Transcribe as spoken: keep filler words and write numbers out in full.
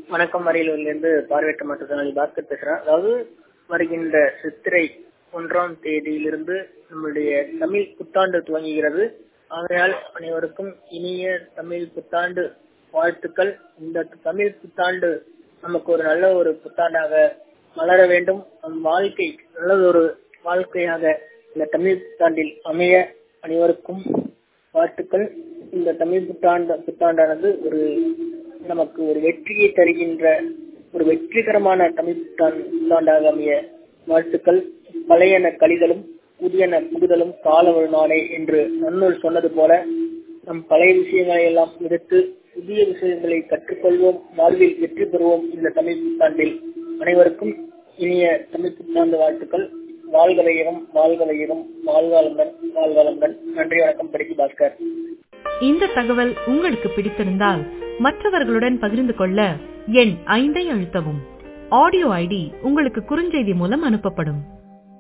வணக்கம். அரியலூர்லேருந்து பார்வையற்ற மாற்றுத்திறனாளி பாஸ்கர் பேசுறேன். அதாவது வருகின்ற சித்திரை ஒன்றாம் தேதியிலிருந்து நம்முடைய தமிழ் புத்தாண்டு துவங்குகிறது. ஆகையால் அனைவருக்கும் இனிய தமிழ் புத்தாண்டு வாழ்த்துக்கள். இந்த தமிழ் புத்தாண்டு நமக்கு ஒரு நல்ல ஒரு புத்தாண்டாக மலர வேண்டும். நம் வாழ்க்கை நல்லதொரு வாழ்க்கையாக இந்த தமிழ் புத்தாண்டில் அமைய அனைவருக்கும் வாழ்த்துக்கள். இந்த தமிழ் புத்தாண்டு புத்தாண்டானது ஒரு நமக்கு ஒரு வெற்றியை தருகின்ற ஒரு வெற்றிகரமான தமிழ் புத்தாண்டாக அமைய வாழ்த்துக்கள். பழையன கழிதலும் புதியன புகுதலும் கால ஒரு நாளே என்று நன்னூல் சொன்னது போல நம் பழைய விஷயங்களை எல்லாம் விடுத்து புதிய விஷயங்களை கற்றுக்கொள்வோம், வாழ்வில் வெற்றி பெறுவோம். இந்த தமிழ் புத்தாண்டில் அனைவருக்கும் இனிய தமிழ் புத்தாண்டு வாழ்த்துக்கள். வாழ்க வையகம், வாழ்க வையகம், வாழ்வாளம்பன், வாழ்வாளம்பன். நன்றி, வணக்கம். படிக்கு பாஸ்கர். இந்த தகவல் உங்களுக்கு பிடித்திருந்தால் மற்றவர்களுடன் பகிர்ந்து கொள்ள எண் ஐந்தை அழுத்தவும். ஆடியோ ஐடி உங்களுக்கு குறுஞ்செய்தி மூலம் அனுப்பப்படும்.